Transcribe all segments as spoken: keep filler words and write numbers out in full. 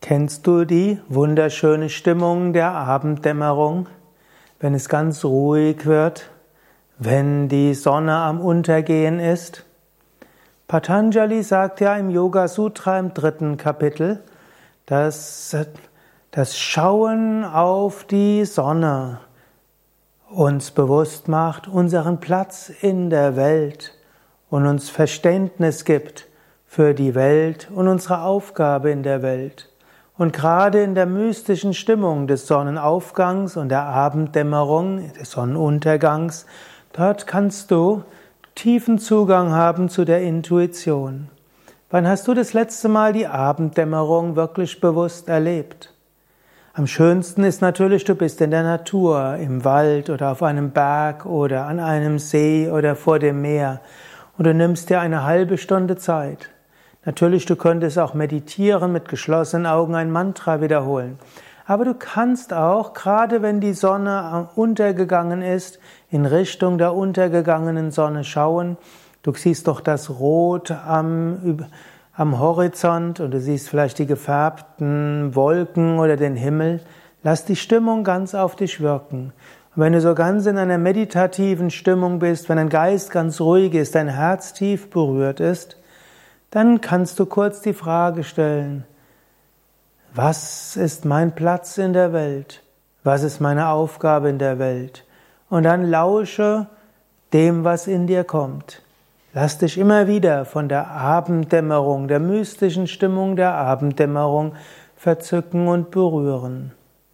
Kennst du die wunderschöne Stimmung der Abenddämmerung, wenn es ganz ruhig wird, wenn die Sonne am Untergehen ist? Patanjali sagt ja im Yoga Sutra im dritten Kapitel, dass das Schauen auf die Sonne uns bewusst macht, unseren Platz in der Welt und uns Verständnis gibt für die Welt und unsere Aufgabe in der Welt. Und gerade in der mystischen Stimmung des Sonnenaufgangs und der Abenddämmerung, des Sonnenuntergangs, dort kannst du tiefen Zugang haben zu der Intuition. Wann hast du das letzte Mal die Abenddämmerung wirklich bewusst erlebt? Am schönsten ist natürlich, du bist in der Natur, im Wald oder auf einem Berg oder an einem See oder vor dem Meer und du nimmst dir eine halbe Stunde Zeit. Natürlich, du könntest auch meditieren, mit geschlossenen Augen ein Mantra wiederholen. Aber du kannst auch, gerade wenn die Sonne untergegangen ist, in Richtung der untergegangenen Sonne schauen. Du siehst doch das Rot am, am Horizont und du siehst vielleicht die gefärbten Wolken oder den Himmel. Lass die Stimmung ganz auf dich wirken. Und wenn du so ganz in einer meditativen Stimmung bist, wenn dein Geist ganz ruhig ist, dein Herz tief berührt ist, dann kannst du kurz die Frage stellen: Was ist mein Platz in der Welt? Was ist meine Aufgabe in der Welt? Und dann lausche dem, was in dir kommt. Lass dich immer wieder von der Abenddämmerung, der mystischen Stimmung der Abenddämmerung verzücken und berühren.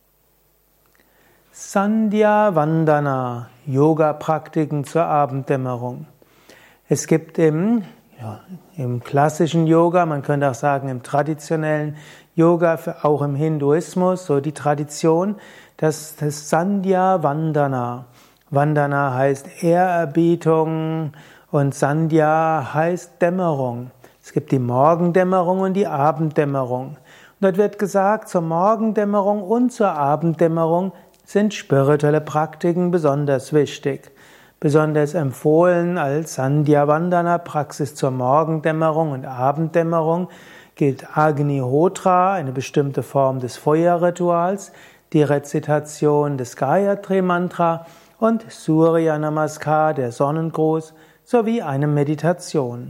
Sandhya Vandana, Yoga-Praktiken zur Abenddämmerung. Es gibt im Ja, im klassischen Yoga, man könnte auch sagen im traditionellen Yoga, auch im Hinduismus, so die Tradition, dass das Sandhya Vandana. Vandana heißt Ehrerbietung und Sandhya heißt Dämmerung. Es gibt die Morgendämmerung und die Abenddämmerung. Und dort wird gesagt, zur Morgendämmerung und zur Abenddämmerung sind spirituelle Praktiken besonders wichtig. Besonders empfohlen als Sandhya Vandana Praxis zur Morgendämmerung und Abenddämmerung gilt Agnihotra, eine bestimmte Form des Feuerrituals, die Rezitation des Gayatri Mantra und Surya Namaskar, der Sonnengruß, sowie eine Meditation.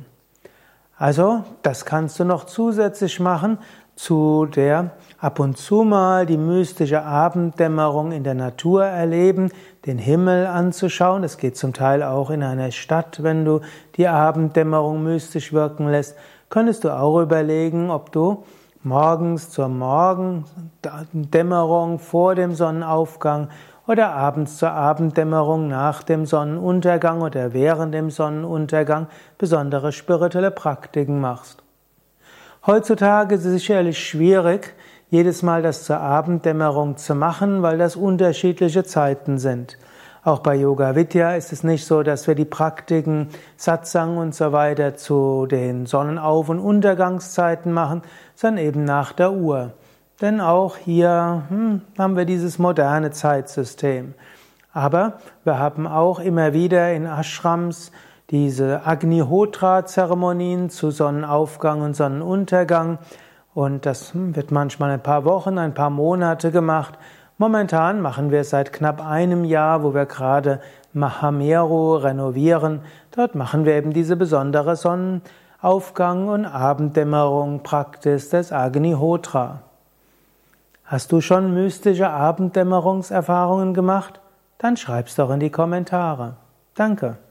Also, das kannst du noch zusätzlich machen zu der ab und zu mal die mystische Abenddämmerung in der Natur erleben, den Himmel anzuschauen. Es geht zum Teil auch in einer Stadt, wenn du die Abenddämmerung mystisch wirken lässt. Könntest du auch überlegen, ob du morgens zur Morgendämmerung vor dem Sonnenaufgang oder abends zur Abenddämmerung nach dem Sonnenuntergang oder während dem Sonnenuntergang besondere spirituelle Praktiken machst. Heutzutage ist es sicherlich schwierig, jedes Mal das zur Abenddämmerung zu machen, weil das unterschiedliche Zeiten sind. Auch bei Yoga Vidya ist es nicht so, dass wir die Praktiken Satsang und so weiter zu den Sonnenauf- und Untergangszeiten machen, sondern eben nach der Uhr. Denn auch hier hm, haben wir dieses moderne Zeitsystem. Aber wir haben auch immer wieder in Ashrams diese Agnihotra-Zeremonien zu Sonnenaufgang und Sonnenuntergang. Und das wird manchmal ein paar Wochen, ein paar Monate gemacht. Momentan machen wir es seit knapp einem Jahr, wo wir gerade Mahameru renovieren. Dort machen wir eben diese besondere Sonnenaufgang- und Abenddämmerung Praxis des Agnihotra. Hast du schon mystische Abenddämmerungserfahrungen gemacht? Dann schreib's doch in die Kommentare. Danke.